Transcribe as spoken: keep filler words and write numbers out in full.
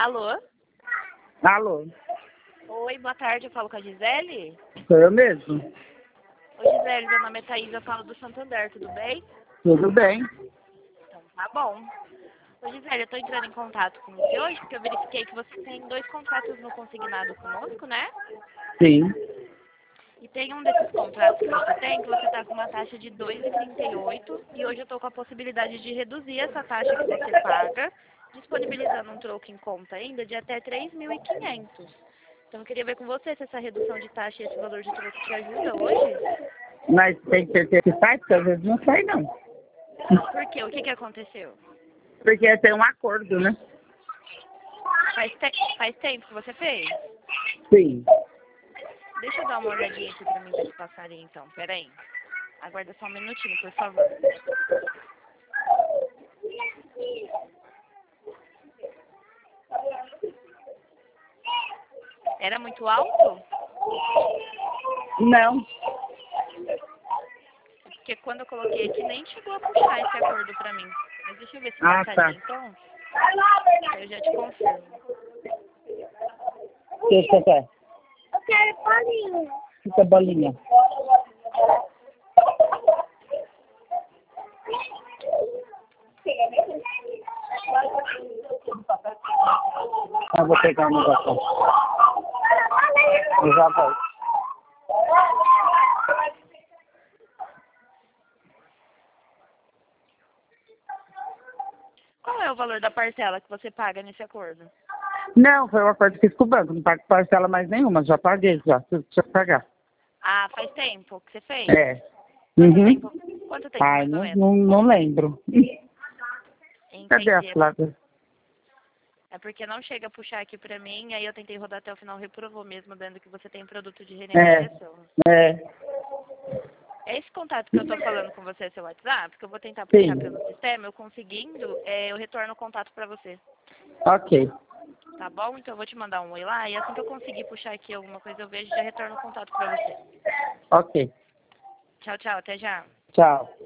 Alô? Alô? Oi, boa tarde, eu falo com a Gisele? Sou eu mesmo. Oi, Gisele, meu nome é Thaís, eu falo do Santander, tudo bem? Tudo bem? Então tá bom. Ô, Gisele, eu tô entrando em contato com você hoje porque eu verifiquei que você tem dois contratos no consignado conosco, né? Sim. E tem um desses contratos que você tem que você tá com uma taxa de dois vírgula trinta e oito e hoje eu tô com a possibilidade de reduzir essa taxa que você paga, disponibilizando um troco em conta ainda de até três mil e quinhentos. Então eu queria ver com você se essa redução de taxa e esse valor de troco te ajuda hoje. Mas tem que ter que sai, porque às vezes não sai, não. Por quê? O que que aconteceu? Porque tem um acordo, né? Faz, te faz tempo que você fez? Sim. Deixa eu dar uma olhadinha aqui pra mim ver se passaria então. Pera aí. Aguarda só um minutinho, por favor. Era muito alto? Não. Porque quando eu coloquei aqui nem chegou a puxar esse acordo pra mim. Mas deixa eu ver se Ah, passaria tá. então. Aí eu já te confirmo. O que você quer? Eu quero bolinha. O que é bolinha? Eu vou pegar um negócio. Eu já volto. Qual é o valor da parcela que você paga nesse acordo? Não, foi um acordo que fiz com o banco. Não pago parcela mais nenhuma. Já paguei, já. Tudo que tinha que pagar. Ah, faz tempo que você fez? É. Quanto Uhum. tempo? Quanto tempo Ai, mais ou não, menos? não, não lembro. Cadê a Entendi. Flávia? É porque não chega a puxar aqui pra mim, aí eu tentei rodar até o final, reprovou mesmo, dando que você tem produto de É. renegociação. É. É esse contato que eu tô falando com você, seu WhatsApp, que eu vou tentar puxar Sim. pelo sistema, eu conseguindo, é, eu retorno o contato pra você. Ok. Tá bom? Então eu vou te mandar um oi lá, e assim que eu conseguir puxar aqui alguma coisa, eu vejo e já retorno o contato pra você. Ok. Tchau, tchau, até já. Tchau.